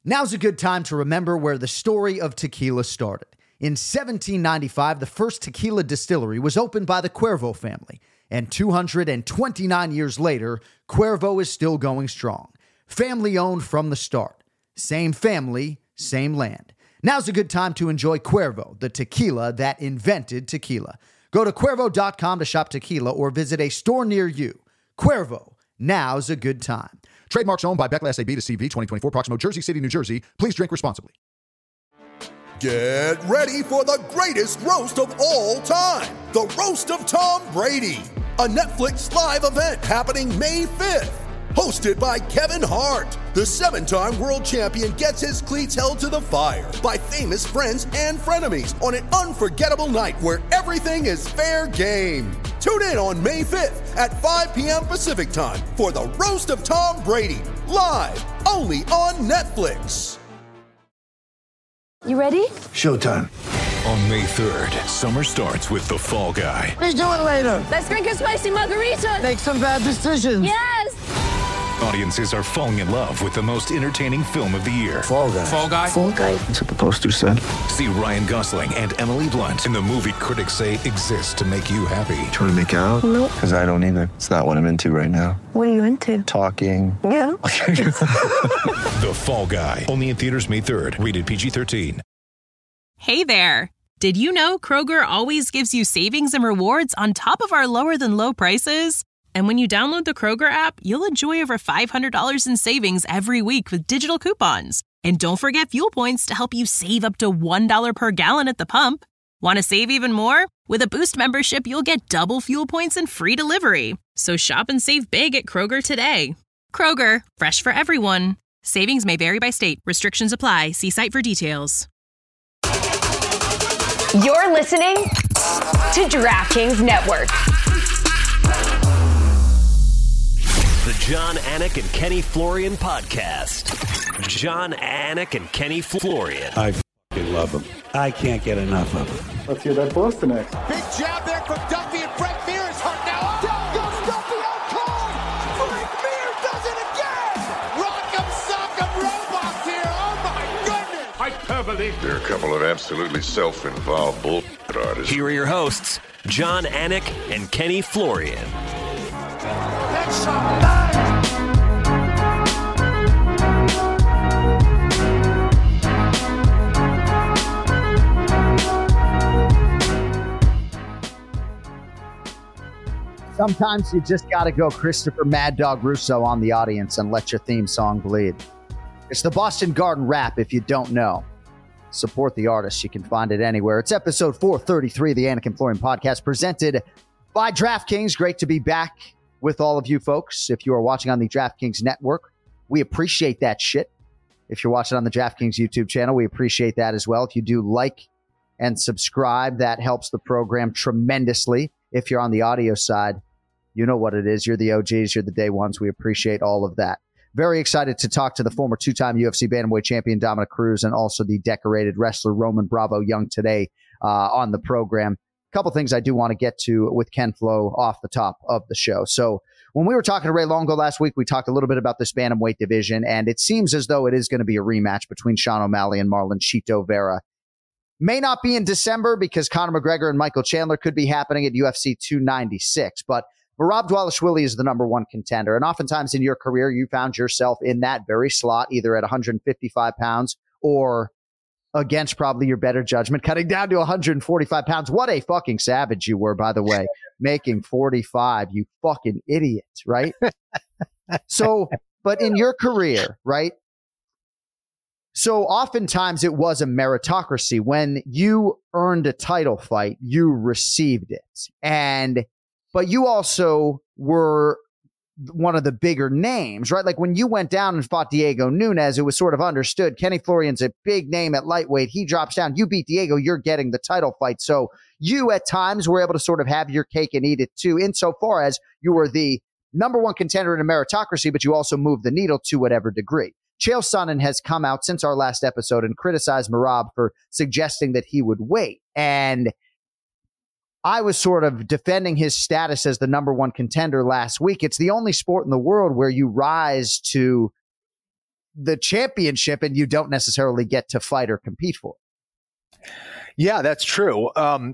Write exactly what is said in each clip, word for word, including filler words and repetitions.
Now's a good time to remember where the story of tequila started. In seventeen ninety-five, the first tequila distillery was opened by the Cuervo family, and two hundred twenty-nine years later, Cuervo is still going strong. Family-owned from the start. Same family, same land. Now's a good time to enjoy Cuervo, the tequila that invented tequila. Go to Cuervo dot com to shop tequila or visit a store near you. Cuervo, now's a good time. Trademarks owned by Beckley S A B to C V twenty twenty-four, Proximo, Jersey City, New Jersey. Please drink responsibly. Get ready for the greatest roast of all time. The Roast of Tom Brady. A Netflix live event happening May fifth. Hosted by Kevin Hart. The seven-time world champion gets his cleats held to the fire by famous friends and frenemies on an unforgettable night where everything is fair game. Tune in on May fifth at five p.m. Pacific time for the Roast of Tom Brady. Live only on Netflix. You ready? Showtime. On May third, summer starts with The Fall Guy. Let's do it later. Let's drink a spicy margarita. Make some bad decisions. Yes. Audiences are falling in love with the most entertaining film of the year. Fall Guy. Fall Guy? Fall Guy. That's what the poster said. See Ryan Gosling and Emily Blunt in the movie critics say exists to make you happy. Trying to make it out? Nope. Because I don't either. It's not what I'm into right now. What are you into? Talking. Yeah. The Fall Guy. Only in theaters May third. Rated P G thirteen. Hey there. Did you know Kroger always gives you savings and rewards on top of our lower than low prices? And when you download the Kroger app, you'll enjoy over five hundred dollars in savings every week with digital coupons. And don't forget fuel points to help you save up to one dollar per gallon at the pump. Want to save even more? With a Boost membership, you'll get double fuel points and free delivery. So shop and save big at Kroger today. Kroger, fresh for everyone. Savings may vary by state. Restrictions apply. See site for details. You're listening to DraftKings Network. The John Anik and Kenny Florian podcast. John Anik and Kenny Florian. I f***ing love them. I can't get enough of them. Let's hear that Boston next. Big jab there from Duffy, and Frank Mir is hurt now. Down goes Duffy, out cold. Frank Mir does it again. Rock'em sock'em robots here. Oh my goodness. Hyperbole. There are a couple of absolutely self-involved bullshit artists. Here are your hosts, John Anik and Kenny Florian. Next shot. Sometimes you just got to go Christopher Mad Dog Russo on the audience and let your theme song bleed. It's the Boston Garden Rap, if you don't know. Support the artist. You can find it anywhere. It's episode four thirty-three of the Anik and Florian podcast, presented by DraftKings. Great to be back with all of you folks. If you are watching on the DraftKings network, we appreciate that shit. If you're watching on the DraftKings YouTube channel, we appreciate that as well. If you do like and subscribe, that helps the program tremendously. If you're on the audio side, you know what it is. You're the O Gs. You're the day ones. We appreciate all of that. Very excited to talk to the former two-time U F C bantamweight champion Dominick Cruz and also the decorated wrestler Roman Bravo Young today uh, on the program. A couple things I do want to get to with Ken Flo off the top of the show. So when we were talking to Ray Longo last week, we talked a little bit about this bantamweight division, and it seems as though it is going to be a rematch between Sean O'Malley and Marlon Chito Vera. May not be in December because Conor McGregor and Michael Chandler could be happening at U F C two ninety-six, but Merab Dvalishvili is the number one contender. And oftentimes in your career, you found yourself in that very slot, either at one fifty-five pounds or against probably your better judgment, cutting down to one forty-five pounds. What a fucking savage you were, by the way, making forty-five, you fucking idiot, right? So, but in your career, right? So oftentimes it was a meritocracy. When you earned a title fight, you received it. And But you also were one of the bigger names, right? Like when you went down and fought Diego Nunes, it was sort of understood. Kenny Florian's a big name at lightweight. He drops down. You beat Diego, you're getting the title fight. So you at times were able to sort of have your cake and eat it too, insofar as you were the number one contender in a meritocracy, but you also moved the needle to whatever degree. Chael Sonnen has come out since our last episode and criticized Merab for suggesting that he would wait. And I was sort of defending his status as the number one contender last week. It's the only sport in the world where you rise to the championship and you don't necessarily get to fight or compete for it. Yeah, that's true. Um,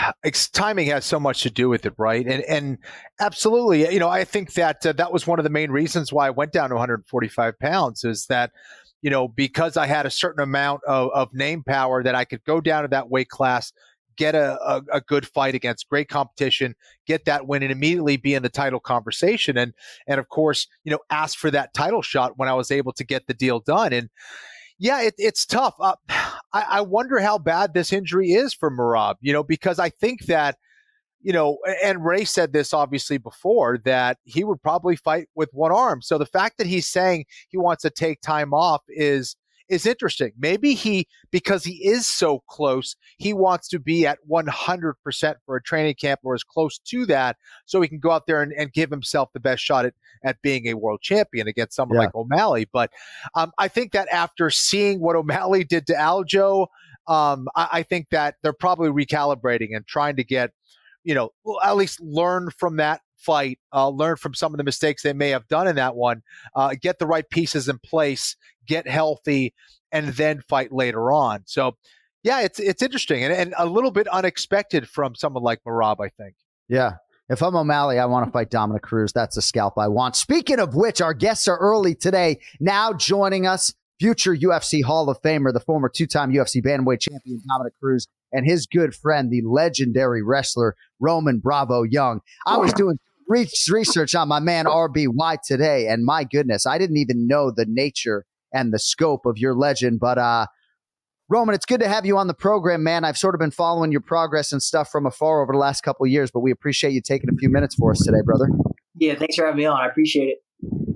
timing has so much to do with it, right? And and absolutely, you know, I think that uh, that was one of the main reasons why I went down to one hundred forty-five pounds is that, you know, because I had a certain amount of, of name power that I could go down to that weight class, get a, a, a good fight against great competition, get that win, and immediately be in the title conversation. And, and of course, you know, ask for that title shot when I was able to get the deal done. And yeah, it, it's tough. Uh, I, I wonder how bad this injury is for Merab, you know, because I think that, you know, and Ray said this obviously before, that he would probably fight with one arm. So the fact that he's saying he wants to take time off is is interesting. Maybe he, because he is so close, he wants to be at one hundred percent for a training camp or as close to that so he can go out there and, and give himself the best shot at, at being a world champion against someone yeah. like O'Malley. But um, I think that after seeing what O'Malley did to Aljo, um, I, I think that they're probably recalibrating and trying to get, you know, at least learn from that fight, uh, learn from some of the mistakes they may have done in that one, uh, get the right pieces in place, get healthy, and then fight later on. So, yeah, it's it's interesting and, and a little bit unexpected from someone like Merab, I think. Yeah. If I'm O'Malley, I want to fight Dominic Cruz. That's the scalp I want. Speaking of which, our guests are early today. Now joining us, future U F C Hall of Famer, the former two-time U F C bantamweight champion Dominic Cruz, and his good friend, the legendary wrestler Roman Bravo Young. I was doing research on my man R B Y today, and my goodness, I didn't even know the nature and the scope of your legend. But uh, Roman, it's good to have you on the program, man. I've sort of been following your progress and stuff from afar over the last couple of years, but we appreciate you taking a few minutes for us today, brother. Yeah, thanks for having me on. I appreciate it.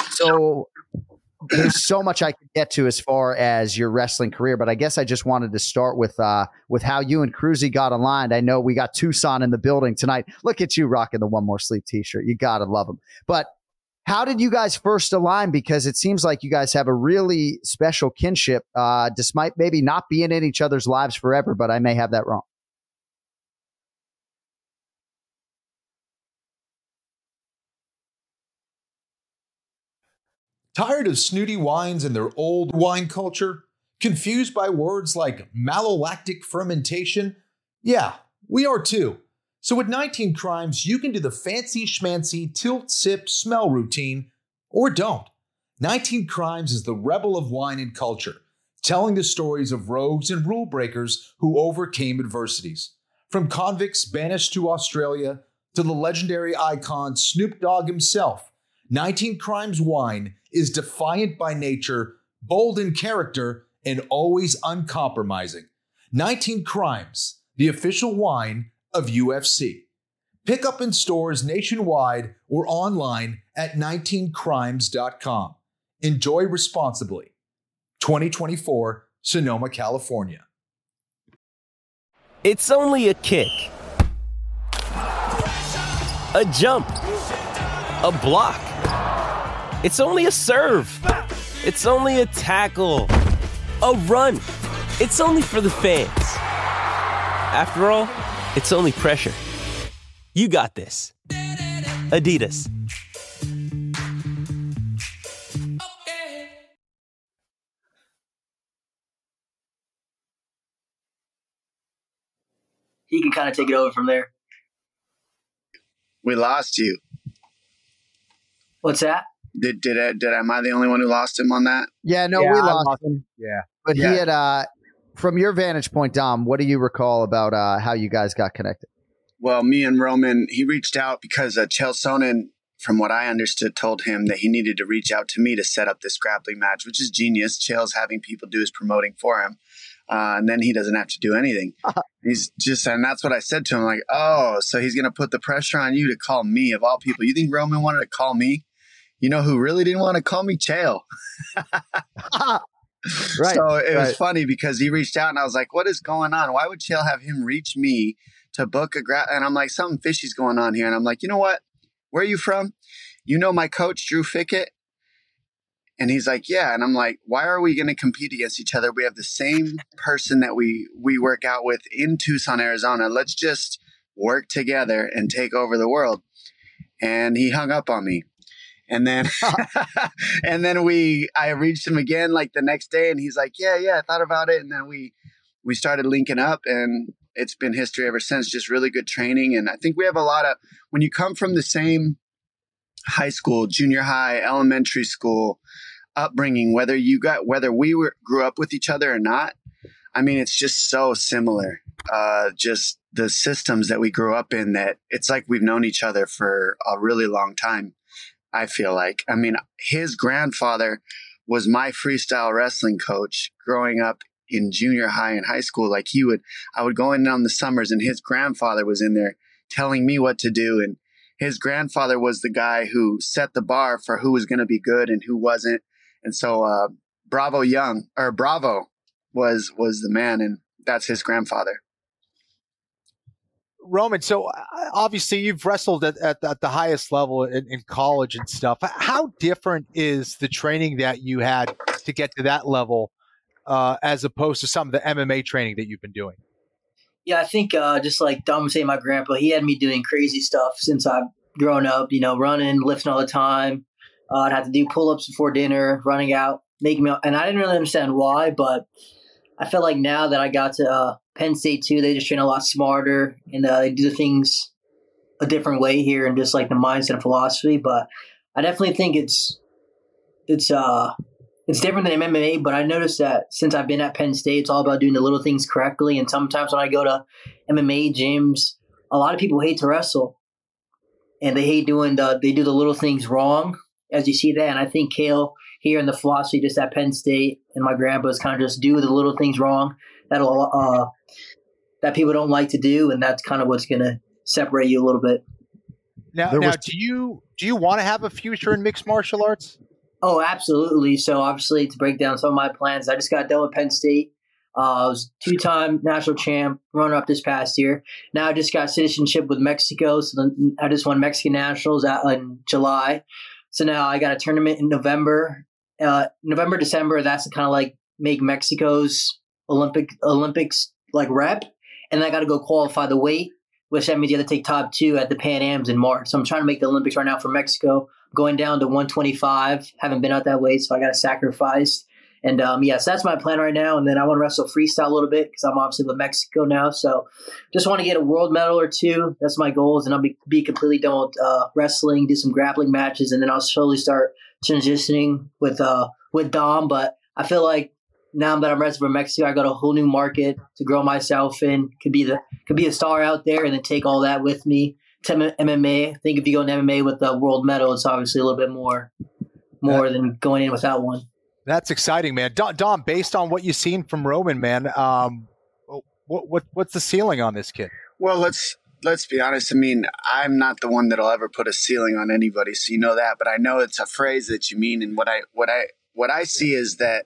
So there's so much I could get to as far as your wrestling career, but I guess I just wanted to start with uh, with how you and Cruzy got aligned. I know we got Tucson in the building tonight. Look at you rocking the One More Sleep t-shirt. You got to love them. But how did you guys first align? Because it seems like you guys have a really special kinship, uh, despite maybe not being in each other's lives forever, but I may have that wrong. Tired of snooty wines and their old wine culture? Confused by words like malolactic fermentation? Yeah, we are too. So at nineteen Crimes, you can do the fancy schmancy tilt sip smell routine, or don't. nineteen Crimes is the rebel of wine and culture, telling the stories of rogues and rule breakers who overcame adversities. From convicts banished to Australia to the legendary icon Snoop Dogg himself, nineteen Crimes wine is defiant by nature, bold in character, and always uncompromising. nineteen Crimes, the official wine of U F C. Pick up in stores nationwide or online at nineteen crimes dot com. Enjoy responsibly. twenty twenty-four, Sonoma, California. It's only a kick, a jump, a block. It's only a serve. It's only a tackle, a run. It's only for the fans. After all, it's only pressure. You got this. Adidas. He can kind of take it over from there. We lost you. What's that? Did did I, did am I the only one who lost him on that? Yeah, no, yeah, we I lost, lost him. Yeah, but yeah. he had. Uh, from your vantage point, Dom, what do you recall about uh, how you guys got connected? Well, me and Roman, he reached out because uh, Chael Sonnen, from what I understood, told him that he needed to reach out to me to set up this grappling match, which is genius. Chael's having people do his promoting for him. Uh, and then he doesn't have to do anything. He's just, and that's what I said to him, like, oh, so he's going to put the pressure on you to call me of all people. You think Roman wanted to call me? You know who really didn't want to call me? Chael. Right. So it was right. funny because he reached out and I was like, what is going on? Why would Chael have him reach me to book a grab? And I'm like, something fishy's going on here. And I'm like, you know what? Where are you from? You know my coach, Drew Fickett? And he's like, yeah. And I'm like, why are we going to compete against each other? We have the same person that we, we work out with in Tucson, Arizona. Let's just work together and take over the world. And he hung up on me. And then, and then we, I reached him again like the next day, and he's like, yeah, yeah, I thought about it. And then we, we started linking up, and it's been history ever since. Just really good training. And I think we have a lot of, when you come from the same high school, junior high, elementary school upbringing, whether you got, whether we were, grew up with each other or not, I mean, it's just so similar. Uh, just the systems that we grew up in, that it's like we've known each other for a really long time. I feel like, I mean, his grandfather was my freestyle wrestling coach growing up in junior high and high school. Like he would, I would go in on the summers, and his grandfather was in there telling me what to do. And his grandfather was the guy who set the bar for who was going to be good and who wasn't. And so, uh, Bravo Young or Bravo was, was the man, and that's his grandfather. Roman, so obviously you've wrestled at, at, at the highest level in, in college and stuff. How different is the training that you had to get to that level uh, as opposed to some of the M M A training that you've been doing? Yeah, I think uh, just like Dom was saying, my grandpa, he had me doing crazy stuff since I've grown up, you know, running, lifting all the time. Uh, I'd have to do pull-ups before dinner, running out, making me – and I didn't really understand why, but I feel like now that I got to uh, – Penn State too, they just train a lot smarter, and uh, they do things a different way here, and just like the mindset and philosophy. But I definitely think it's it's uh it's different than M M A. But I noticed that since I've been at Penn State, it's all about doing the little things correctly. And sometimes when I go to M M A gyms, a lot of people hate to wrestle, and they hate doing the they do the little things wrong, as you see that. And I think Kale here in the philosophy just at Penn State and my grandpa's kind of just do the little things wrong. That'll uh, that people don't like to do, and that's kind of what's going to separate you a little bit. Now, now was- do you do you want to have a future in mixed martial arts? Oh, absolutely. So obviously, to break down some of my plans, I just got done with Penn State. Uh, I was two-time national champ, runner-up this past year. Now I just got citizenship with Mexico, so then I just won Mexican nationals out in July. So now I got a tournament in November, uh, November, December. That's to kind of like make Mexico's Olympic Olympics like rep, and then I got to go qualify the weight, which that means you have to take top two at the Pan Ams in March. So I'm trying to make the Olympics right now for Mexico. I'm going down to one twenty-five. Haven't been out that weight, so I got to sacrifice. And um, yes, that's my plan right now. And then I want to wrestle freestyle a little bit because I'm obviously with Mexico now. So just want to get a world medal or two. That's my goals, and I'll be be completely done with uh, wrestling, do some grappling matches, and then I'll slowly start transitioning with uh with Dom. But I feel like now that I'm wrestling for Mexico, I got a whole new market to grow myself in. Could be the could be a star out there, and then take all that with me to M M A. I think if you go in M M A with the world medal, it's obviously a little bit more more that, than going in without one. That's exciting, man. Dom, Dom, based on what you've seen from Roman, man, um, what what what's the ceiling on this kid? Well, let's let's be honest. I mean, I'm not the one that'll ever put a ceiling on anybody, so you know that. But I know it's a phrase that you mean, and what I what I what I see is that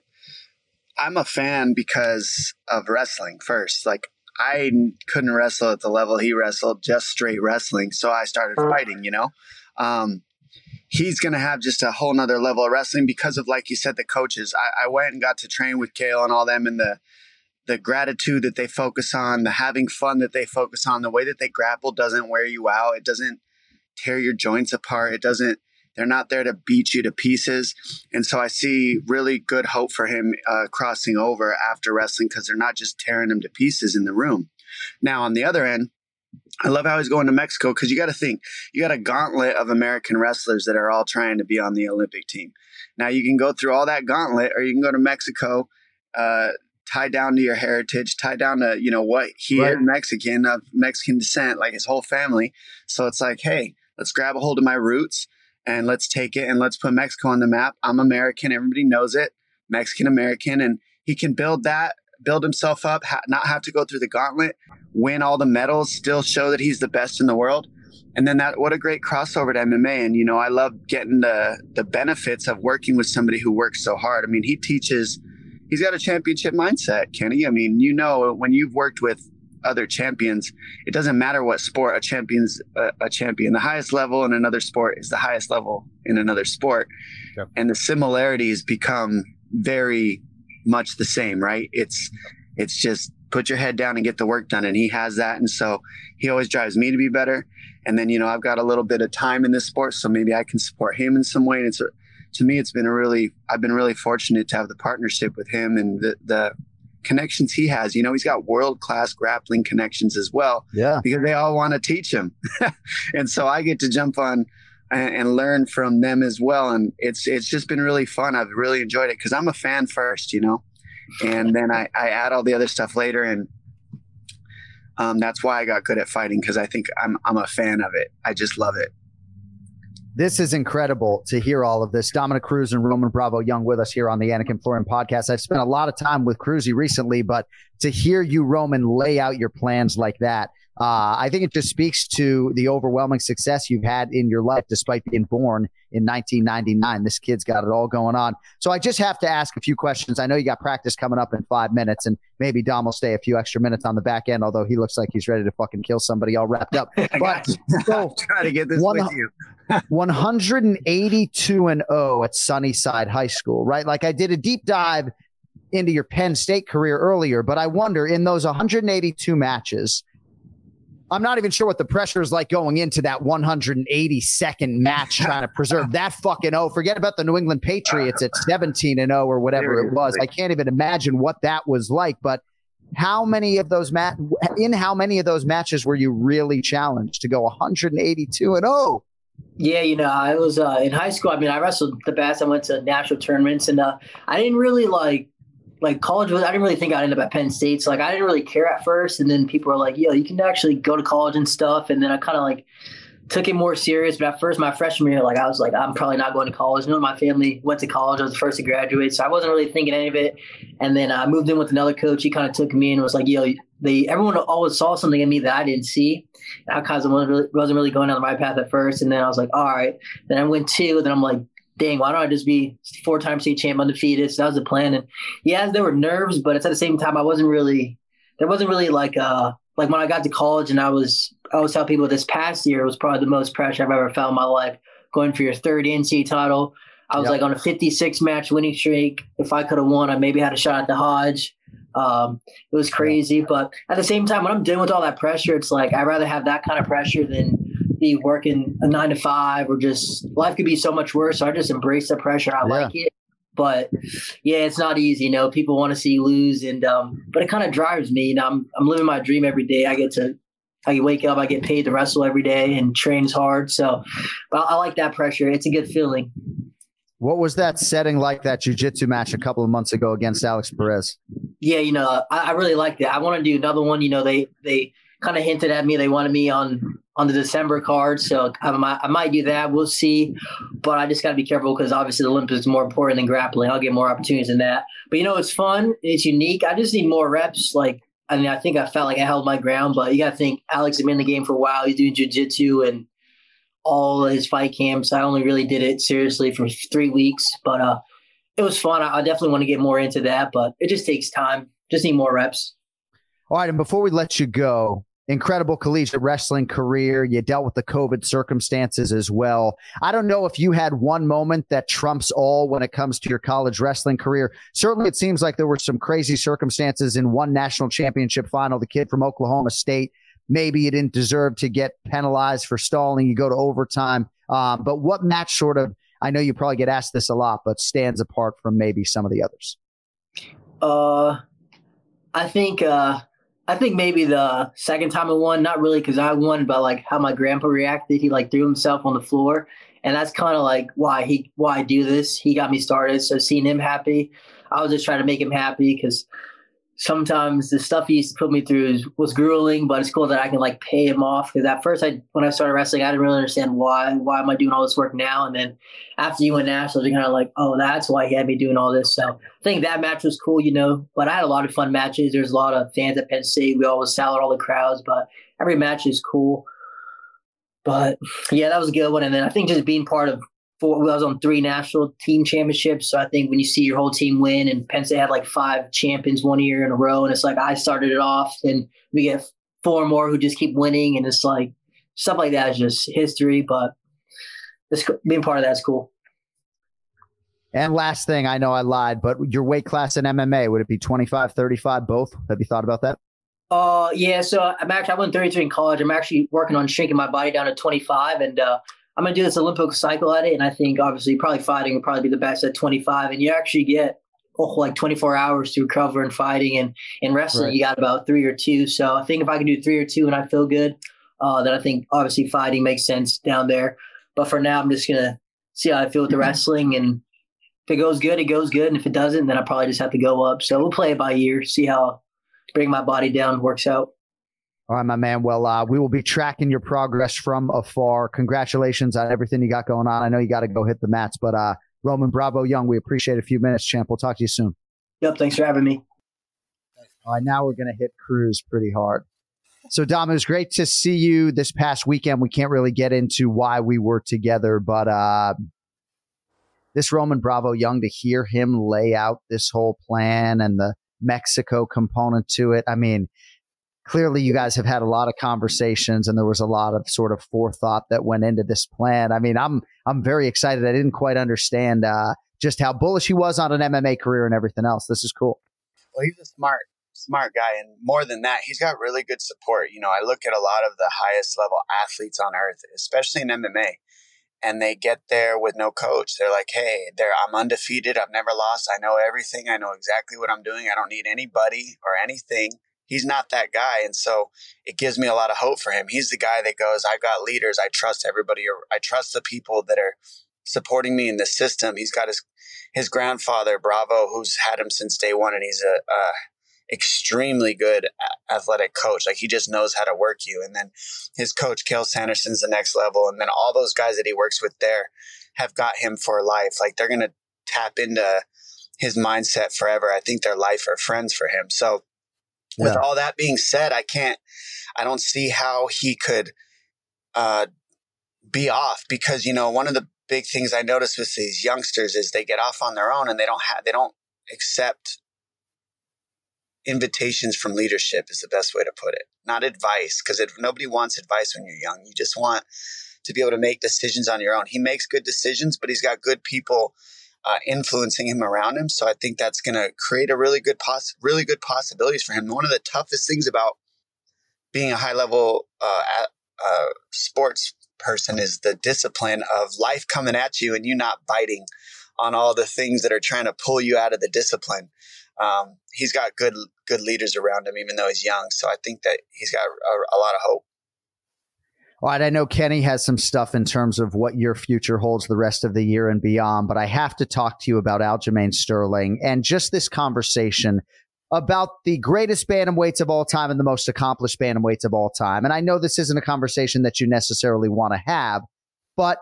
I'm a fan because of wrestling first. Like, I couldn't wrestle at the level he wrestled, just straight wrestling. So I started fighting, you know. Um, he's going to have just a whole nother level of wrestling because of, like you said, the coaches. I, I went and got to train with Kale and all them, and the the gratitude that they focus on, the having fun that they focus on, the way that they grapple doesn't wear you out. It doesn't tear your joints apart. It doesn't. They're not there to beat you to pieces. And so I see really good hope for him uh, crossing over after wrestling because they're not just tearing him to pieces in the room. Now, on the other end, I love how he's going to Mexico because you got to think, you got a gauntlet of American wrestlers that are all trying to be on the Olympic team. Now, you can go through all that gauntlet, or you can go to Mexico, uh, tie down to your heritage, tie down to, you know, what he right. is Mexican, of Mexican descent, like his whole family. So it's like, hey, let's grab a hold of my roots. And let's take it and let's put Mexico on the map. I'm American. Everybody knows it. Mexican-American. And he can build that, build himself up, ha- not have to go through the gauntlet, win all the medals, still show that he's the best in the world. And then that, what a great crossover to M M A. And, you know, I love getting the, the benefits of working with somebody who works so hard. I mean, he teaches, he's got a championship mindset, Kenny. I mean, you know, when you've worked with other champions, it doesn't matter what sport a champion's a, a champion. The highest level in another sport is the highest level in another sport. Yep. And the similarities become very much the same, right? It's it's just put your head down and get the work done. And he has that. And so he always drives me to be better. And then, you know, I've got a little bit of time in this sport, so maybe I can support him in some way. And it's a, to me, it's been a really, I've been really fortunate to have the partnership with him and the, the connections he has. You know, he's got world-class grappling connections as well. Yeah. Because they all want to teach him. And so I get to jump on and, and learn from them as well. And it's, it's just been really fun. I've really enjoyed it because I'm a fan first, you know, and then I, I add all the other stuff later. And um, that's why I got good at fighting, because I think I'm, I'm a fan of it. I just love it. This is incredible to hear all of this. Dominick Cruz and Roman Bravo Young with us here on the Anik and Florian podcast. I've spent a lot of time with Cruzy recently, but to hear you, Roman, lay out your plans like that, uh, I think it just speaks to the overwhelming success you've had in your life despite being born in nineteen ninety-nine. This kid's got it all going on. So I just have to ask a few questions. I know you got practice coming up in five minutes, and maybe Dom will stay a few extra minutes on the back end, although he looks like he's ready to fucking kill somebody all wrapped up. But so, try to get this one, with you. one eighty-two and oh at Sunnyside High School, right? Like, I did a deep dive into your Penn State career earlier, but I wonder, in those one eighty-two matches, I'm not even sure what the pressure is like going into that one hundred eighty-second match, trying to preserve that fucking O. Forget about the New England Patriots at seventeen and oh or whatever it was. I can't even imagine what that was like. But how many of those mat in how many of those matches were you really challenged to go one eighty-two and oh? Yeah, you know, I was uh, in high school. I mean, I wrestled the best. I went to national tournaments, and uh, I didn't really like. Like college was, I didn't really think I'd end up at Penn State. So like, I didn't really care at first. And then people were like, yo, you can actually go to college and stuff. And then I kind of like took it more serious. But at first, my freshman year, like I was like, I'm probably not going to college. None of my family went to college. I was the first to graduate. So I wasn't really thinking any of it. And then I moved in with another coach. He kind of took me and was like, yo, they, everyone always saw something in me that I didn't see. And I kind of wasn't really, wasn't really going down the right path at first. And then I was like, all right. Then I went two. Then I'm like, dang, why don't I just be four-time state champ, undefeated? So that was the plan. And yeah, there were nerves, but it's at the same time, I wasn't really, there wasn't really like, uh, like when I got to college and I was, I always tell people this past year was probably the most pressure I've ever felt in my life, going for your third N C A A title. I was yep. like on a fifty-six match winning streak. If I could have won, I maybe had a shot at the Hodge. Um, it was crazy. But at the same time, when I'm dealing with all that pressure, it's like, I'd rather have that kind of pressure than be working a nine to five, or just life could be so much worse. So I just embrace the pressure. I yeah. like it, but yeah, it's not easy. You know, people want to see you lose, and um, but it kind of drives me. You know, I'm I'm living my dream every day. I get to, I can wake up, I get paid to wrestle every day and trains hard. So, but I, I like that pressure. It's a good feeling. What was that setting like, that jiu-jitsu match a couple of months ago against Alex Perez? Yeah, you know, I, I really liked it. I want to do another one. You know, they they kind of hinted at me. They wanted me on. on the December card. So I might, I might do that. We'll see. But I just got to be careful, because obviously the Olympics is more important than grappling. I'll get more opportunities in that. But, you know, it's fun. It's unique. I just need more reps. Like, I mean, I think I felt like I held my ground, but you got to think Alex has been in the game for a while. He's doing jiu-jitsu and all of his fight camps. I only really did it seriously for three weeks, but uh, it was fun. I, I definitely want to get more into that, but it just takes time. Just need more reps. All right. And before we let you go, incredible collegiate wrestling career. You dealt with the COVID circumstances as well. I don't know if you had one moment that trumps all when it comes to your college wrestling career. Certainly, it seems like there were some crazy circumstances in one national championship final. The kid from Oklahoma State, maybe you didn't deserve to get penalized for stalling. You go to overtime. Um, but what match sort of, I know you probably get asked this a lot, but stands apart from maybe some of the others? Uh, I think, uh, I think maybe the second time I won, not really because I won, but like how my grandpa reacted. He like threw himself on the floor, and that's kind of like why he why I do this. He got me started, so seeing him happy, I was just trying to make him happy, because sometimes the stuff he used to put me through is, was grueling, but it's cool that I can like pay him off. Because at first, I when I started wrestling, I didn't really understand why why am I doing all this work now, and then after you went nationals, you're kind of like, oh, that's why he had me doing all this. So I think that match was cool, you know. But I had a lot of fun matches. There's a lot of fans at Penn State. We always sell out all the crowds, but every match is cool. But yeah, that was a good one. And then I think just being part of four, I was on three national team championships. So I think when you see your whole team win, and Penn State had like five champions one year in a row, and it's like I started it off, and we get four more who just keep winning, and it's like stuff like that is just history. But this, being part of that is cool. And last thing, I know I lied, but your weight class in M M A, would it be twenty-five, thirty-five, both? Have you thought about that? Uh, yeah. So I'm actually I went thirty-three in college. I'm actually working on shrinking my body down to twenty-five, and uh, I'm gonna do this Olympic cycle at it. And I think obviously probably fighting will probably be the best at twenty-five. And you actually get oh, like twenty-four hours to recover and fighting, and in wrestling right. you got about three or two. So I think if I can do three or two and I feel good, uh, then I think obviously fighting makes sense down there. But for now, I'm just gonna see how I feel with the wrestling, and if it goes good, it goes good, and if it doesn't, then I probably just have to go up. So we'll play it by ear, see how bring my body down works out. All right, my man. Well, uh, we will be tracking your progress from afar. Congratulations on everything you got going on. I know you got to go hit the mats, but uh, Roman Bravo Young, we appreciate a few minutes, champ. We'll talk to you soon. Yep, thanks for having me. All right, now we're going to hit Cruz pretty hard. So, Dom, it was great to see you this past weekend. We can't really get into why we were together, but uh, this Roman Bravo Young, to hear him lay out this whole plan and the Mexico component to it. I mean, clearly you guys have had a lot of conversations and there was a lot of sort of forethought that went into this plan. I mean, I'm I'm very excited. I didn't quite understand uh, just how bullish he was on an M M A career and everything else. This is cool. Well, he's a smart, smart guy. And more than that, he's got really good support. You know, I look at a lot of the highest level athletes on earth, especially in M M A. And they get there with no coach. They're like, hey, they're, I'm undefeated. I've never lost. I know everything. I know exactly what I'm doing. I don't need anybody or anything. He's not that guy. And so it gives me a lot of hope for him. He's the guy that goes, I got leaders. I trust everybody. I trust the people that are supporting me in the system. He's got his his grandfather, Bravo, who's had him since day one. And he's a, a extremely good athletic coach. Like, he just knows how to work you. And then his coach, Cael Sanderson's the next level. And then all those guys that he works with there have got him for life. Like, they're going to tap into his mindset forever. I think they're life or friends for him. So with yeah. all that being said, I can't, I don't see how he could uh, be off, because, you know, one of the big things I notice with these youngsters is they get off on their own and they don't have, they don't accept invitations from leadership is the best way to put it. Not advice, because nobody wants advice when you're young. You just want to be able to make decisions on your own. He makes good decisions, but he's got good people uh, influencing him around him. So I think that's going to create a really good poss- really good possibilities for him. One of the toughest things about being a high level uh, uh, sports person is the discipline of life coming at you and you not biting on all the things that are trying to pull you out of the discipline. Um, he's got good, good leaders around him, even though he's young. So I think that he's got a, a lot of hope. All right. I know Kenny has some stuff in terms of what your future holds the rest of the year and beyond, but I have to talk to you about Aljamain Sterling and just this conversation about the greatest bantamweights of all time and the most accomplished bantamweights of all time. And I know this isn't a conversation that you necessarily want to have, but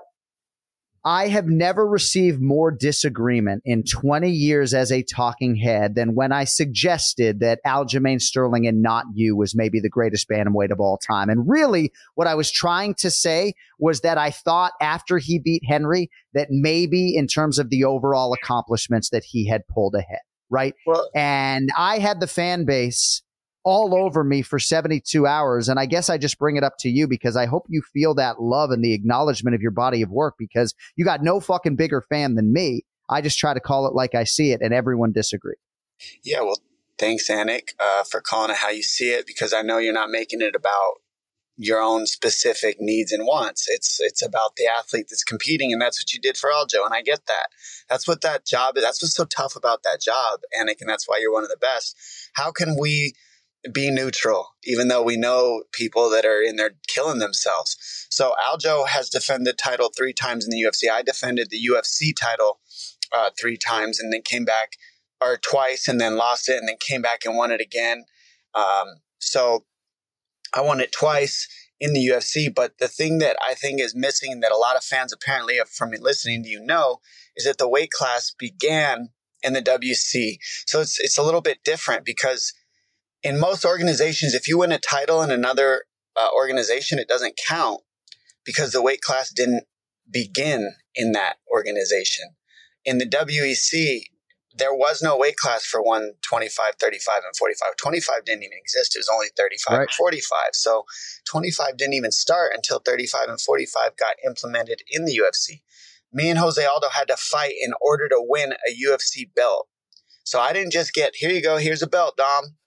I have never received more disagreement in twenty years as a talking head than when I suggested that Aljamain Sterling and not you was maybe the greatest bantamweight of all time. And really what I was trying to say was that I thought after he beat Henry that maybe in terms of the overall accomplishments that he had pulled ahead, right? Well, and I had the fan base all over me for seventy-two hours. And I guess I just bring it up to you because I hope you feel that love and the acknowledgement of your body of work, because you got no fucking bigger fan than me. I just try to call it like I see it, and everyone disagreed. Yeah, well, thanks, Anik, uh, for calling it how you see it, because I know you're not making it about your own specific needs and wants. It's it's about the athlete that's competing, and that's what you did for Aljo, and I get that. That's what that job is. That's what's so tough about that job, Anik, and that's why you're one of the best. How can we be neutral, even though we know people that are in there killing themselves? So Aljo has defended the title three times in the U F C. I defended the U F C title uh, three times and then came back, or twice, and then lost it, and then came back and won it again. Um, so I won it twice in the U F C. But the thing that I think is missing, that a lot of fans apparently from listening to you know, is that the weight class began in the W C. So it's it's a little bit different, because in most organizations, if you win a title in another uh, organization, it doesn't count because the weight class didn't begin in that organization. In the W E C, there was no weight class for one twenty-five, thirty-five, and forty-five. twenty-five didn't even exist. It was only thirty-five right. and forty-five. So twenty-five didn't even start until thirty-five and forty-five got implemented in the U F C. Me and Jose Aldo had to fight in order to win a U F C belt. So I didn't just get, here you go, here's a belt, Dom.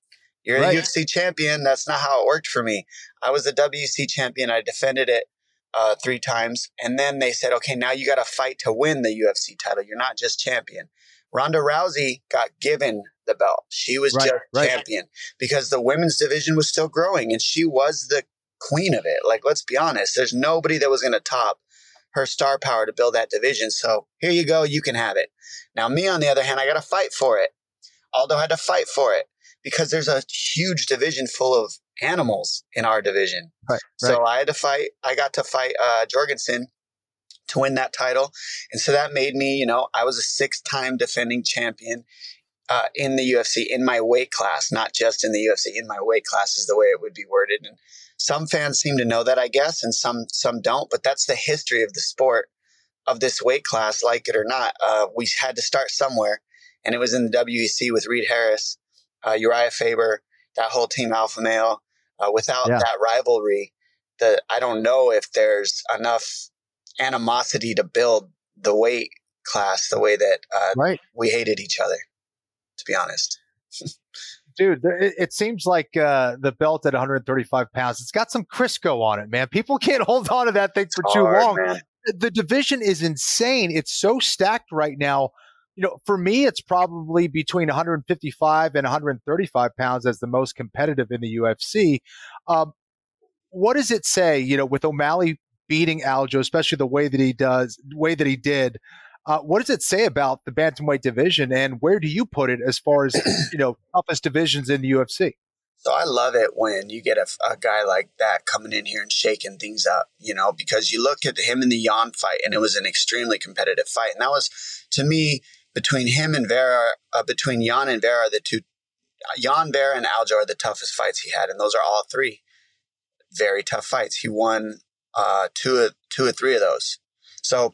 You're Right. a U F C champion. That's not how it worked for me. I was a W C champion. I defended it uh, three times. And then they said, okay, now you got to fight to win the U F C title. You're not just champion. Ronda Rousey got given the belt. She was Right, just right. champion because the women's division was still growing and she was the queen of it. Like, let's be honest. There's nobody that was going to top her star power to build that division. So here you go. You can have it. Now, me, on the other hand, I got to fight for it. Aldo had to fight for it because there's a huge division full of animals in our division. Right, So I had to fight. I got to fight uh, Jorgensen to win that title. And so that made me, you know, I was a six-time defending champion uh, in the U F C in my weight class, not just in the U F C, in my weight class is the way it would be worded. And some fans seem to know that, I guess, and some some don't. But that's the history of the sport, of this weight class, like it or not. Uh, we had to start somewhere, and it was in the W E C with Reed Harris, uh, Uriah Faber, that whole team, Alpha Male. Uh, without Yeah. that rivalry, the I don't know if there's enough animosity to build the weight class the way that uh, Right. we hated each other, to be honest. Dude, there- it, it seems like uh, the belt at one hundred thirty-five pounds, it's got some Crisco on it, man. People can't hold on to that thing for too hard, long. man. The division is insane. It's so stacked right now. You know, for me, it's probably between one hundred fifty-five and one hundred thirty-five pounds as the most competitive in the U F C. Um, what does it say, you know, with O'Malley beating Aljo, especially the way that he does, way that he did? Uh, what does it say about the bantamweight division, and where do you put it as far as, you know, toughest divisions in the U F C? So I love it when you get a, a guy like that coming in here and shaking things up, you know, because you look at him in the Jan fight, and it was an extremely competitive fight. And that was, to me, between him and Vera, uh, between Jan and Vera, the two, Jan, Vera, and Aljo are the toughest fights he had. And those are all three very tough fights. He won uh, two, two or three of those. So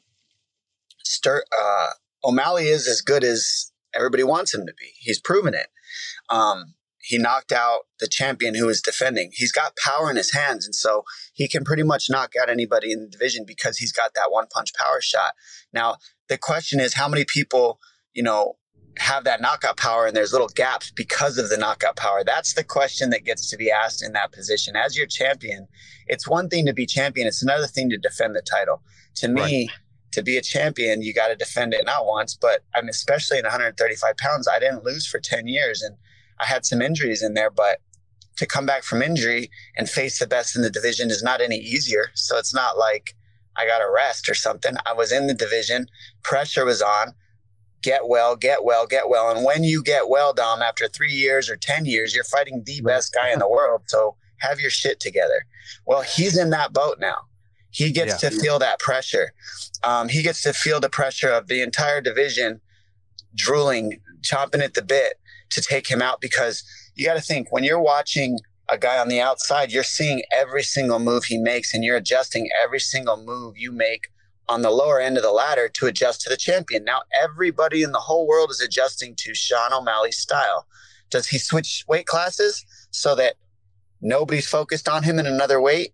Stir, uh, O'Malley is as good as everybody wants him to be. He's proven it. Um, he knocked out the champion who is defending. He's got power in his hands, and so he can pretty much knock out anybody in the division because he's got that one-punch power shot. Now, the question is how many people, you know, have that knockout power, and there's little gaps because of the knockout power. That's the question that gets to be asked in that position. As your champion, it's one thing to be champion. It's another thing to defend the title. To me, Right. to be a champion, you got to defend it not once, but I mean, especially in one hundred thirty-five pounds, I didn't lose for ten years, and I had some injuries in there, but to come back from injury and face the best in the division is not any easier. So it's not like I got a rest or something. I was in the division. Pressure was on. Get well, get well, get well. And when you get well, Dom, after three years or ten years, you're fighting the best guy in the world. So have your shit together. Well, he's in that boat now. He gets Yeah. to feel that pressure. Um, he gets to feel the pressure of the entire division drooling, chomping at the bit to take him out, because you got to think, when you're watching a guy on the outside, you're seeing every single move he makes, and you're adjusting every single move you make on the lower end of the ladder to adjust to the champion. Now, everybody in the whole world is adjusting to Sean O'Malley's style. Does he switch weight classes so that nobody's focused on him in another weight?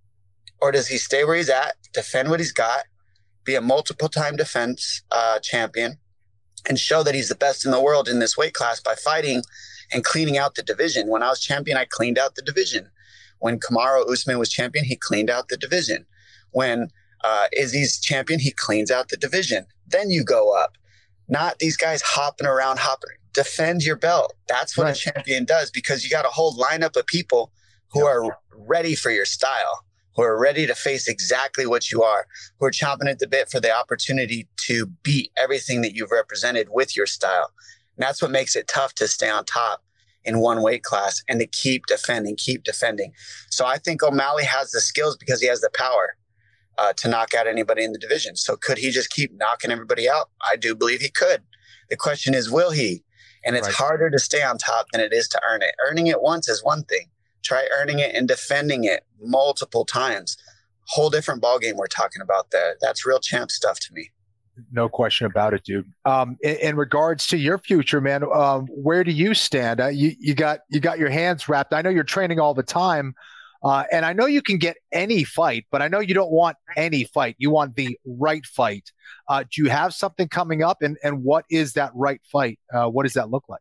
Or does he stay where he's at, defend what he's got, be a multiple-time defense uh, champion, and show that he's the best in the world in this weight class by fighting and cleaning out the division? When I was champion, I cleaned out the division. When Kamaru Usman was champion, he cleaned out the division. When uh, Izzy's champion, he cleans out the division. Then you go up. Not these guys hopping around, hopping. Defend your belt. That's what Right. a champion does, because you got a whole lineup of people who are ready for your style, who are ready to face exactly what you are, who are chomping at the bit for the opportunity to beat everything that you've represented with your style. And that's what makes it tough to stay on top in one weight class and to keep defending, keep defending. So I think O'Malley has the skills because he has the power uh, to knock out anybody in the division. So could he just keep knocking everybody out? I do believe he could. The question is, will he? And it's Right. harder to stay on top than it is to earn it. Earning it once is one thing. Try earning it and defending it multiple times. Whole different ballgame we're talking about there. That's real champ stuff to me. No question about it, dude. Um, in, in regards to your future, man, um, where do you stand? Uh, you you got you got your hands wrapped. I know you're training all the time, uh, and I know you can get any fight, but I know you don't want any fight. You want the right fight. Uh, do you have something coming up, and and what is that right fight? Uh, what does that look like?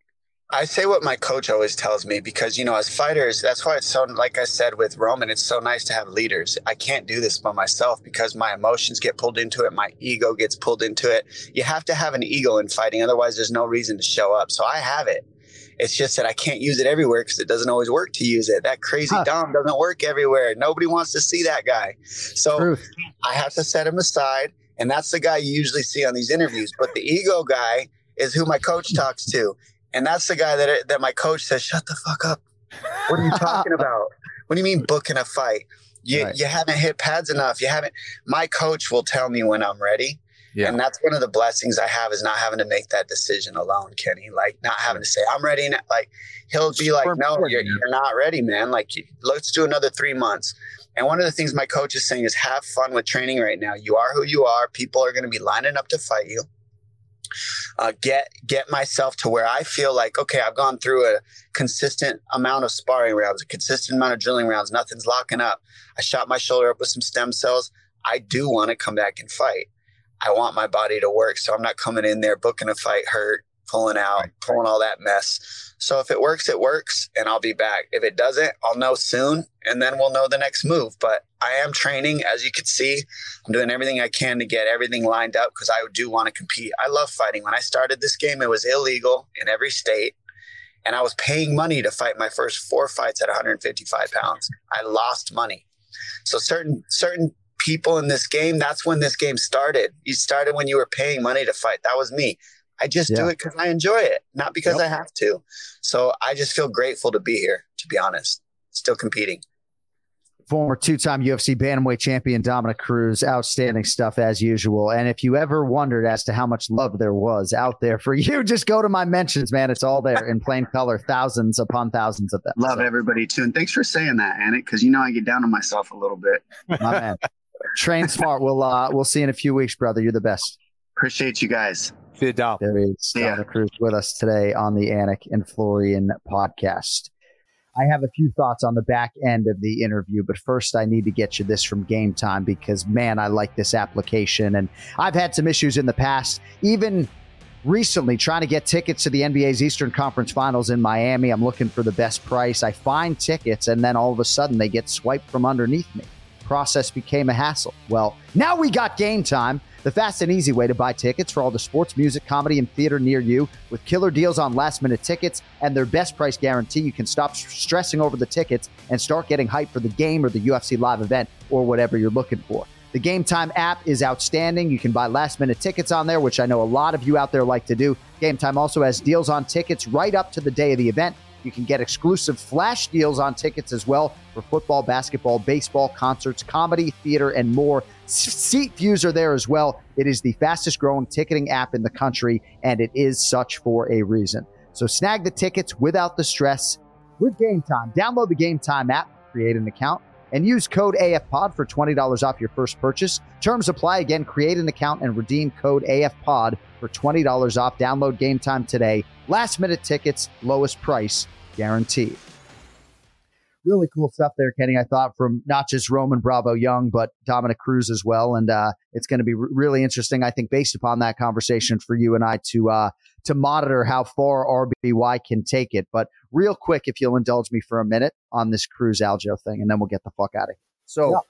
I say what my coach always tells me because, you know, as fighters, that's why it's so, like I said with Roman, it's so nice to have leaders. I can't do this by myself because my emotions get pulled into it. My ego gets pulled into it. You have to have an ego in fighting. Otherwise, there's no reason to show up. So I have it. It's just that I can't use it everywhere because it doesn't always work to use it. That crazy huh. Dom doesn't work everywhere. Nobody wants to see that guy. So Truth. I have to set him aside. And that's the guy you usually see on these interviews. But the ego guy is who my coach talks to. And that's the guy that that my coach says, shut the fuck up. What are you talking about? What do you mean booking a fight? You right. you haven't hit pads enough. You haven't. My coach will tell me when I'm ready. Yeah. And that's one of the blessings I have is not having to make that decision alone, Kenny. Like not having to say, I'm ready. Now. Like he'll be like, no, you're, you're not ready, man. Like let's do another three months. And one of the things my coach is saying is have fun with training right now. You are who you are. People are going to be lining up to fight you. Uh, get get myself to where I feel like, okay, I've gone through a consistent amount of sparring rounds, a consistent amount of drilling rounds. Nothing's locking up. I shot my shoulder up with some stem cells. I do want to come back and fight. I want my body to work. So I'm not coming in there booking a fight hurt, pulling out, pulling all that mess. So if it works, it works, and I'll be back. If it doesn't, I'll know soon, and then we'll know the next move. But I am training, as you can see. I'm doing everything I can to get everything lined up because I do want to compete. I love fighting. When I started this game, it was illegal in every state, and I was paying money to fight my first four fights at one hundred fifty-five pounds. I lost money. So certain certain people in this game, that's when this game started. You started when you were paying money to fight. That was me. I just yeah. do it because I enjoy it, not because yep. I have to. So I just feel grateful to be here, to be honest. Still competing. Former two-time U F C bantamweight champion Dominick Cruz, outstanding stuff as usual. And if you ever wondered as to how much love there was out there for you, just go to my mentions, man. It's all there in plain color, thousands upon thousands of them. Love so. everybody too. And thanks for saying that, Anik, because you know I get down on myself a little bit. My man. Train smart. We'll, uh, we'll see you in a few weeks, brother. You're the best. Appreciate you guys. See you, Dom. There is Dominick Cruz with us today on the Anik and Florian podcast. I have a few thoughts on the back end of the interview, but first I need to get you this from Game Time because, man, I like this application. And I've had some issues in the past, even recently trying to get tickets to the N B A's Eastern Conference Finals in Miami. I'm looking for the best price. I find tickets, and then all of a sudden they get swiped from underneath me. Process became a hassle. Well, now we got Game Time, the fast and easy way to buy tickets for all the sports, music, comedy, and theater near you with killer deals on last-minute tickets and their best price guarantee. You can stop stressing over the tickets and start getting hyped for the game or the U F C live event or whatever you're looking for. The Game Time app is outstanding. You can buy last-minute tickets on there, which I know a lot of you out there like to do. Game Time also has deals on tickets right up to the day of the event. You can get exclusive flash deals on tickets as well for football, basketball, baseball, concerts, comedy, theater, and more. Seat views are there as well. It is the fastest growing ticketing app in the country, and it is such for a reason. So snag the tickets without the stress with Game Time. Download the Game Time app, create an account, and use code A F Pod for twenty dollars off your first purchase. Terms apply. Again, create an account and redeem code A F Pod for twenty dollars off. Download Game Time today. Last minute tickets, lowest price guaranteed. Really cool stuff there, Kenny, I thought, from not just Roman Bravo Young, but Dominick Cruz as well. And uh, it's going to be r- really interesting, I think, based upon that conversation for you and I to uh, to monitor how far R B Y can take it. But real quick, if you'll indulge me for a minute on this Cruz Aljo thing, and then we'll get the fuck out of here. So yeah.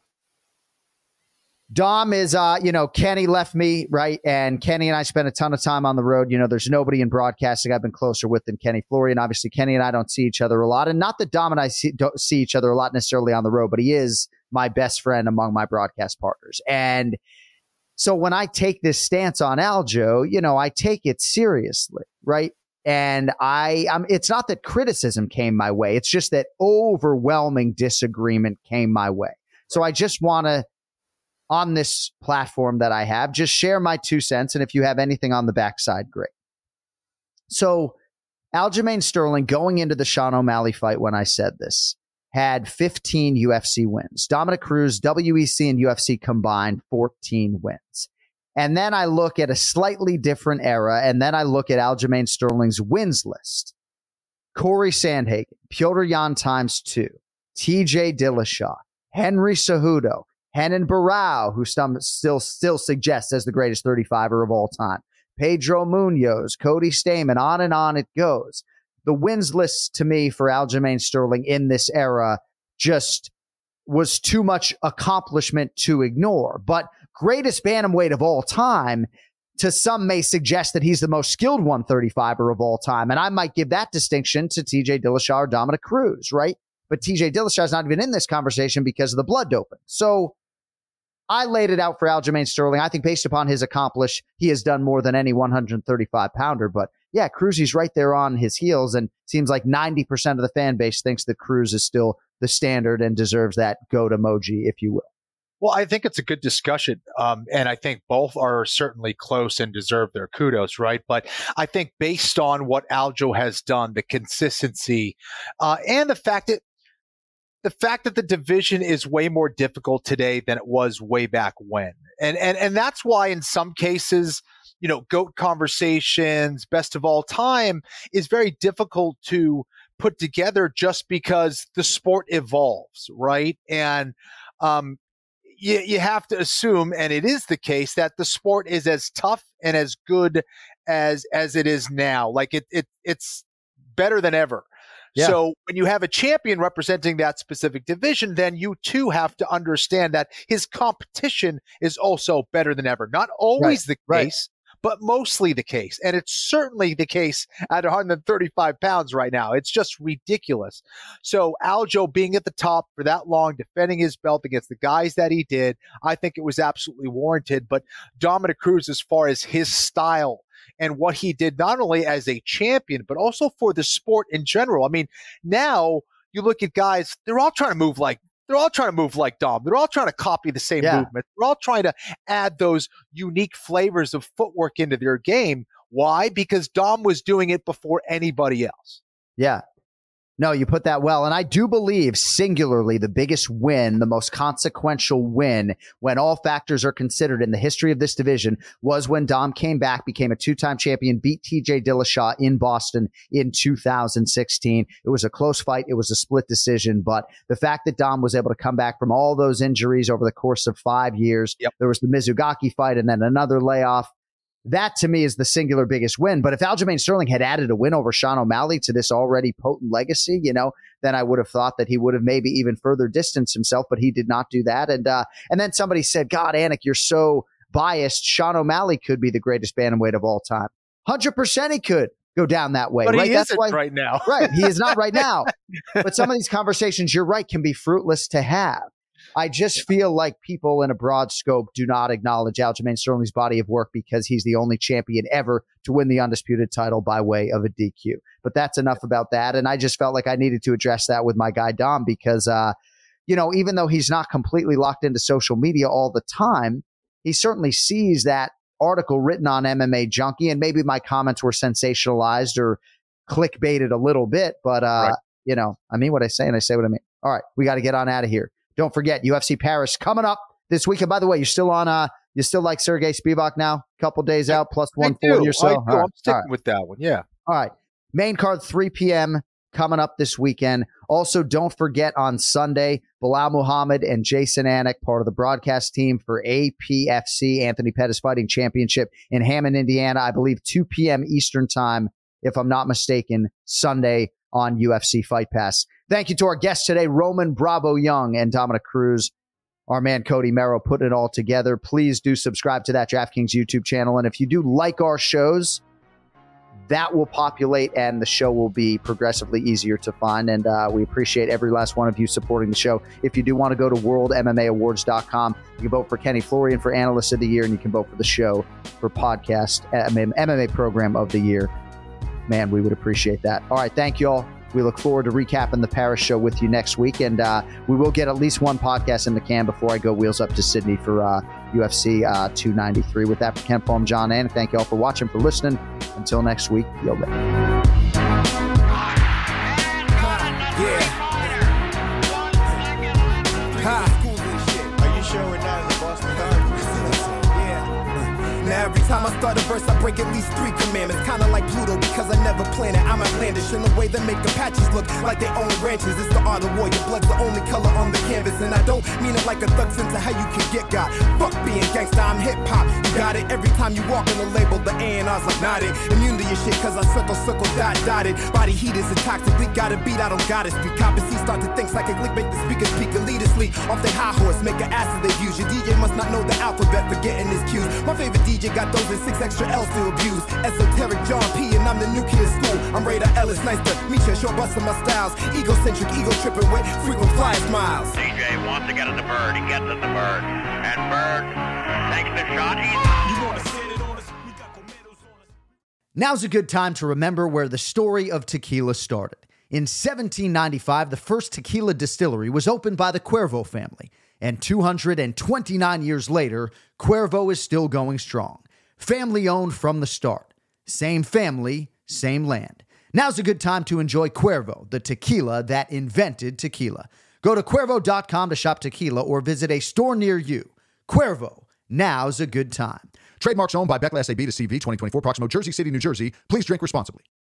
Dom is, uh, you know, Kenny left me, right? And Kenny and I spent a ton of time on the road. You know, there's nobody in broadcasting I've been closer with than Kenny Florian. Obviously, Kenny and I don't see each other a lot. And not that Dom and I see, don't see each other a lot necessarily on the road, but he is my best friend among my broadcast partners. And so when I take this stance on Aljo, you know, I take it seriously, right? And I, um, it's not that criticism came my way. It's just that overwhelming disagreement came my way. So I just want to, on this platform that I have, just share my two cents. And if you have anything on the backside, great. So Aljamain Sterling, going into the Sean O'Malley fight when I said this, had fifteen U F C wins. Dominick Cruz, W E C and U F C combined, fourteen wins. And then I look at a slightly different era, and then I look at Aljamain Sterling's wins list. Corey Sandhagen, Petr Yan times two, T J Dillashaw, Henry Cejudo, Renan Barao, who still still suggests as the greatest thirty-fiver of all time. Pedro Munoz, Cody Stamann, on and on it goes. the wins list to me for Aljamain Sterling in this era just was too much accomplishment to ignore. But greatest bantamweight of all time, to some may suggest that he's the most skilled one thirty-fiver of all time. And I might give that distinction to T J Dillashaw or Dominic Cruz, right? But T J Dillashaw is not even in this conversation because of the blood doping. So I laid it out for Aljamain Sterling. I think based upon his accomplish, he has done more than any one thirty-five pounder. But yeah, Cruz, right there on his heels, and seems like ninety percent of the fan base thinks that Cruz is still the standard and deserves that GOAT emoji, if you will. Well, I think it's a good discussion. Um, and I think both are certainly close and deserve their kudos, right? But I think based on what Aljo has done, the consistency, uh, and the fact that the fact that the division is way more difficult today than it was way back when. And and and that's why in some cases, you know, GOAT conversations, best of all time is very difficult to put together just because the sport evolves, right? And um You, you have to assume, and it is the case, that the sport is as tough and as good as as it is now. Like it, it it's better than ever. Yeah. So when you have a champion representing that specific division, then you too have to understand that his competition is also better than ever. Not always right. the right. case, but mostly the case. And it's certainly the case at one thirty-five pounds right now. It's just ridiculous. So Aljo being at the top for that long, defending his belt against the guys that he did, I think it was absolutely warranted. But Dominic Cruz, as far as his style and what he did, not only as a champion, but also for the sport in general. I mean, now you look at guys, they're all trying to move like They're all trying to move like Dom. They're all trying to copy the same yeah. movement. They're all trying to add those unique flavors of footwork into their game. Why? Because Dom was doing it before anybody else. Yeah. No, you put that well. And I do believe singularly the biggest win, the most consequential win when all factors are considered in the history of this division was when Dom came back, became a two-time champion, beat T J Dillashaw in Boston in two thousand sixteen. It was a close fight. It was a split decision. But the fact that Dom was able to come back from all those injuries over the course of five years, yep. there was the Mizugaki fight and then another layoff. That, to me, is the singular biggest win. But if Aljamain Sterling had added a win over Sean O'Malley to this already potent legacy, you know, then I would have thought that he would have maybe even further distanced himself, but he did not do that. And uh, and then somebody said, God, Anik, you're so biased. Sean O'Malley could be the greatest bantamweight of all time. one hundred percent he could go down that way. But right? he That's isn't why, right now. Right. He is not right now. But some of these conversations, you're right, can be fruitless to have. I just feel like people in a broad scope do not acknowledge Aljamain Sterling's body of work because he's the only champion ever to win the undisputed title by way of a D Q. But that's enough about that. And I just felt like I needed to address that with my guy Dom because, uh, you know, even though he's not completely locked into social media all the time, he certainly sees that article written on M M A Junkie, and maybe my comments were sensationalized or clickbaited a little bit. But, uh, right. you know, I mean what I say and I say what I mean. All right, we got to get on out of here. Don't forget, U F C Paris coming up this weekend. By the way, you're still on, uh, you still like Sergey Spivak now? Couple days out, plus one forty or so? I do. Right. I'm sticking right. with that one, yeah. All right. Main card, three p.m. coming up this weekend. Also, don't forget on Sunday, Bilal Muhammad and Jason Anik, part of the broadcast team for A P F C, Anthony Pettis Fighting Championship in Hammond, Indiana. I believe two p.m. Eastern time, if I'm not mistaken, Sunday on U F C Fight Pass. Thank you to our guests today, Roman Bravo Young and Dominic Cruz. Our man Cody Merrow putting it all together. Please do subscribe to that DraftKings YouTube channel. And if you do like our shows, that will populate and the show will be progressively easier to find. And uh, we appreciate every last one of you supporting the show. If you do want to go to world M M A awards dot com, you can vote for Kenny Florian for Analyst of the Year, and you can vote for the show for Podcast M M A Program of the Year. Man, we would appreciate that. All right, thank you all. We look forward to recapping the Paris show with you next week, and uh, we will get at least one podcast in the can before I go wheels up to Sydney for uh, U F C uh, two ninety-three. With that, for Ken Palm, John Anik, thank you all for watching, for listening. Until next week, yo, baby. Now every time I start a verse, I break break at least three commandments. Kinda like Pluto because I never planned it. I'm outlandish in the way that make Apaches look like they own ranches. It's the art of war. Your blood's the only color on the canvas. And I don't mean it like a thug sense of how you can get got. Fuck being gangsta, I'm hip hop. You got it every time you walk in the label. The A and R's like nodded. Immune to your shit cause I circle, circle, dot, dotted. Body heat is a toxic. We gotta beat, I don't gotta speak. Cop and see, start to think psychic lick, make the speakers speak and lead us sleep. Off their high horse, make an ass of their views. Your D J must not know the alphabet, forgetting his cues. My favorite D J got those and six extra L's to abuse. Esoteric John P and I'm the new kid school. I'm Radar Ellis, nice to meet you. Short busting my styles. Egocentric, ego tripping with frequent flyer smiles. D J wants to get at the bird, he gets at the bird. And Bird takes the shot. He's... You want to sit it on us? We got tomatoes on us. Now's a good time to remember where the story of tequila started. In seventeen ninety-five, the first tequila distillery was opened by the Cuervo family. And two hundred twenty-nine years later, Cuervo is still going strong. Family owned from the start. Same family, same land. Now's a good time to enjoy Cuervo, the tequila that invented tequila. Go to Cuervo dot com to shop tequila or visit a store near you. Cuervo, now's a good time. Trademarks owned by Beckless A B to C V twenty twenty-four, Proximo, Jersey City, New Jersey. Please drink responsibly.